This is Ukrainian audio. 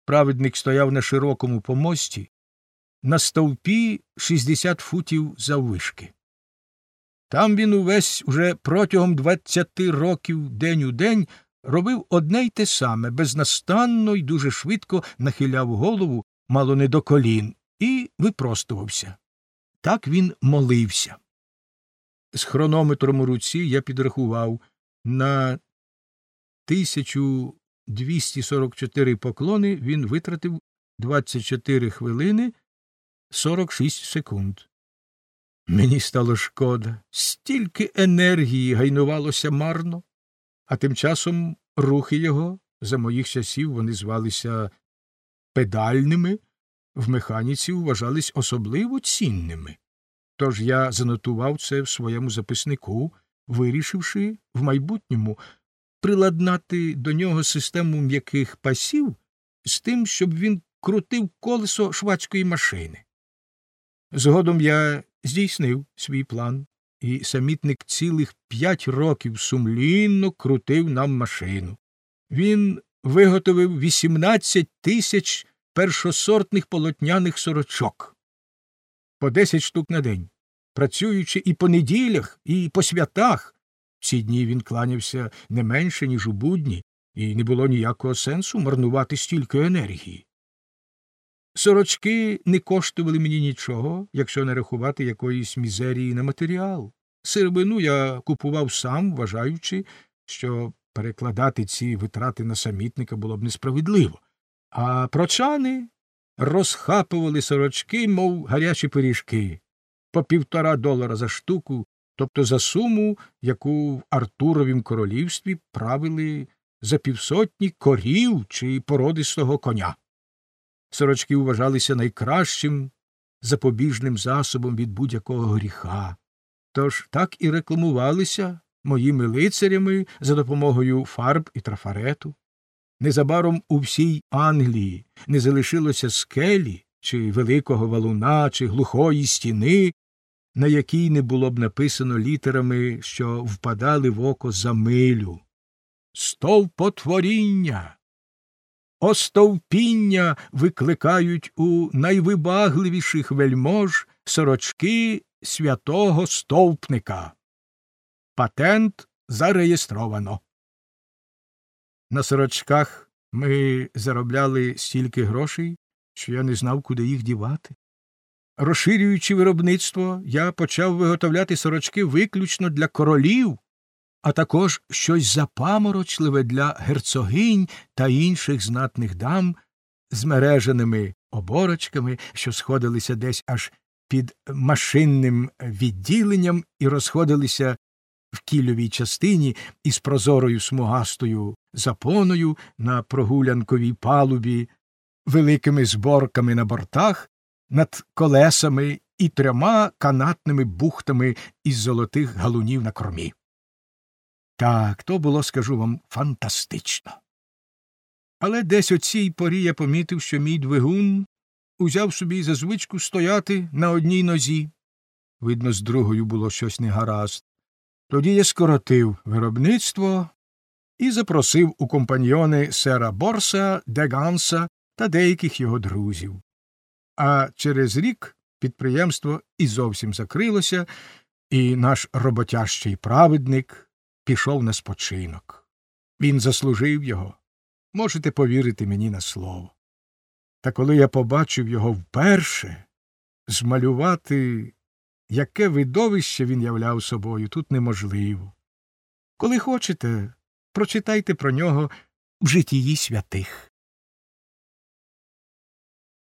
Праведник стояв на широкому помості, на стовпі 60 футів заввишки. Там він увесь уже протягом 20 років день у день робив одне й те саме, безнастанно й дуже швидко нахиляв голову, мало не до колін, і випростувався. Так він молився. З хронометром у руці я підрахував: на 1244 поклони він витратив 24 хвилини 46 секунд. Мені стало шкода. Стільки енергії гайнувалося марно, а тим часом рухи його, за моїх часів вони звалися педальними, в механіці вважались особливо цінними. Тож я занотував це в своєму записнику, вирішивши в майбутньому приладнати до нього систему м'яких пасів з тим, щоб він крутив колесо швачкої машини. Згодом я здійснив свій план, і самітник цілих 5 років сумлінно крутив нам машину. Він виготовив 18 тисяч першосортних полотняних сорочок. По 10 штук на день, працюючи і по неділях, і по святах. В ці дні він кланявся не менше, ніж у будні, і не було ніякого сенсу марнувати стільки енергії. Сорочки не коштували мені нічого, якщо не рахувати якоїсь мізерії на матеріал. Сировину я купував сам, вважаючи, що перекладати ці витрати на самітника було б несправедливо. А прочани розхапували сорочки, мов гарячі пиріжки, по $1,5 за штуку, тобто за суму, яку в Артуровім королівстві правили за 50 корів чи породистого коня. Сорочки вважалися найкращим запобіжним засобом від будь-якого гріха. Тож так і рекламувалися моїми лицарями за допомогою фарб і трафарету. Незабаром у всій Англії не залишилося скелі, чи великого валуна, чи глухої стіни, на якій не було б написано літерами, що впадали в око за милю. Стовпотворіння, остовпіння викликають у найвибагливіших вельмож сорочки святого стовпника. Патент зареєстровано. На сорочках ми заробляли стільки грошей, що я не знав, куди їх дівати. Розширюючи виробництво, я почав виготовляти сорочки виключно для королів, а також щось запаморочливе для герцогинь та інших знатних дам з мережаними оборочками, що сходилися десь аж під машинним відділенням і розходилися в кільовій частині із прозорою смугастою запоною на прогулянковій палубі, великими зборками на бортах, над колесами і 3 канатними бухтами із золотих галунів на кормі. Так, то було, скажу вам, фантастично. Але десь о цій порі я помітив, що мій двигун узяв собі за звичку стояти на одній нозі. Видно, з другою було щось негаразд. Тоді я скоротив виробництво і запросив у компаньйони сера Борса, де Ганса та деяких його друзів. А через рік підприємство і зовсім закрилося, і наш роботящий праведник пішов на спочинок. Він заслужив його. Можете повірити мені на слово. Та коли я побачив його вперше, змалювати, яке видовище він являв собою, тут неможливо. Коли хочете, прочитайте про нього в житії святих.